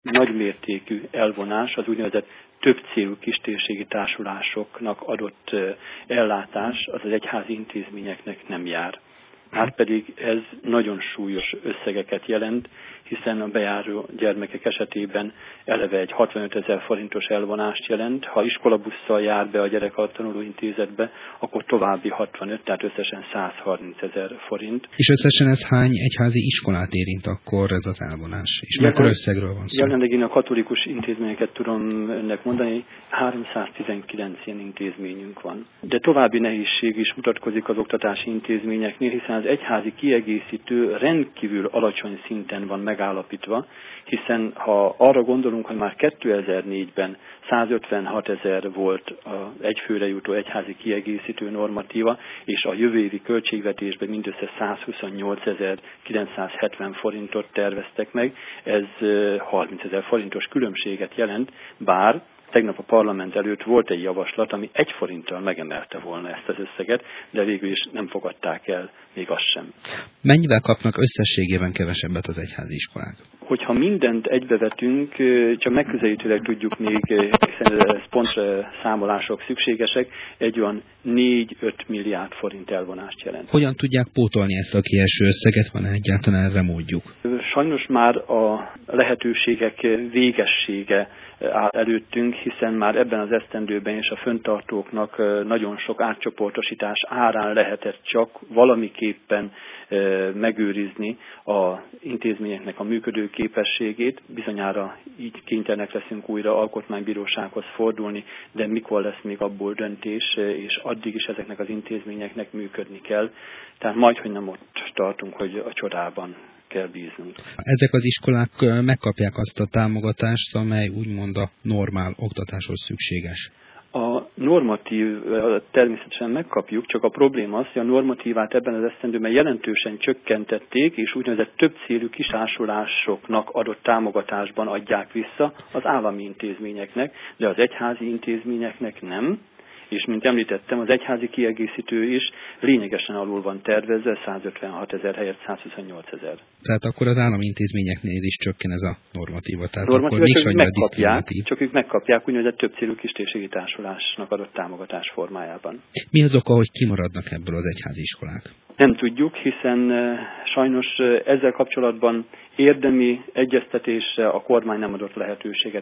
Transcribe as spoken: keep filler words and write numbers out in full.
nagymértékű elvonás, az úgynevezett többcélú kistérségi társulásoknak adott ellátás, az az egyházi intézményeknek nem jár. Márpedig ez nagyon súlyos összegeket jelent, hiszen a bejáró gyermekek esetében eleve egy hatvanöt ezer forintos elvonást jelent. Ha iskolabusszal jár be a gyerek a tanulóintézetbe, akkor további hatvanöt, tehát összesen száz harminc ezer forint. És összesen ez hány egyházi iskolát érint akkor ez az elvonás? És mekkora összegről van szó? Jelenleg én a katolikus intézményeket tudom önnek mondani, háromszáztizenkilenc ilyen intézményünk van. De további nehézség is mutatkozik az oktatási intézményeknél, hiszen az egyházi kiegészítő rendkívül alacsony szinten van megállapítva, hiszen ha arra gondolunk, hogy már kétezer-négyben százötvenhat ezer volt az egyfőre jutó egyházi kiegészítő normatíva, és a jövő évi költségvetésben mindössze százhuszonnyolcezer-kilencszázhetven forintot terveztek meg, ez harminc ezer forintos különbséget jelent, bár tegnap a parlament előtt volt egy javaslat, ami egy forinttal megemelte volna ezt az összeget, de végül is nem fogadták el még azt sem. Mennyivel kapnak összességében kevesebbet az egyházi iskolák? Hogyha mindent egybevetünk, csak megközelítőleg tudjuk még, hiszen pont számolások szükségesek, egy olyan négy-öt milliárd forint elvonást jelent. Hogyan tudják pótolni ezt a kieső összeget, van egyáltalán erre módjuk? Sajnos már a lehetőségek végessége áll előttünk, hiszen már ebben az esztendőben és a fenntartóknak nagyon sok átcsoportosítás árán lehetett csak valamiképpen megőrizni az intézményeknek a működő képességét. Bizonyára így kénytelenek leszünk újra alkotmánybírósághoz fordulni, de mikor lesz még abból döntés, és addig is ezeknek az intézményeknek működni kell. Tehát majdhogy nem ott tartunk, hogy a csodában kell bíznunk. Ezek az iskolák megkapják azt a támogatást, amely úgymond a normál oktatáshoz szükséges. A normatív természetesen megkapjuk, csak a probléma az, hogy a normatívát ebben az esztendőben jelentősen csökkentették, és úgynevezett többcélű kisásulásoknak adott támogatásban adják vissza az állami intézményeknek, de az egyházi intézményeknek nem. És mint említettem, az egyházi kiegészítő is lényegesen alul van tervezve, százötvenhat ezer helyett százhuszonnyolc ezer. Tehát akkor az állami intézményeknél is csökken ez a normatíva. Tehát normatíva, akkor csak, ők megkapják, csak ők megkapják úgynevezett többcélű kistérségi társulásnak adott támogatás formájában. Mi az oka, hogy kimaradnak ebből az egyházi iskolák? Nem tudjuk, hiszen sajnos ezzel kapcsolatban érdemi egyeztetésre a kormány nem adott lehetőséget.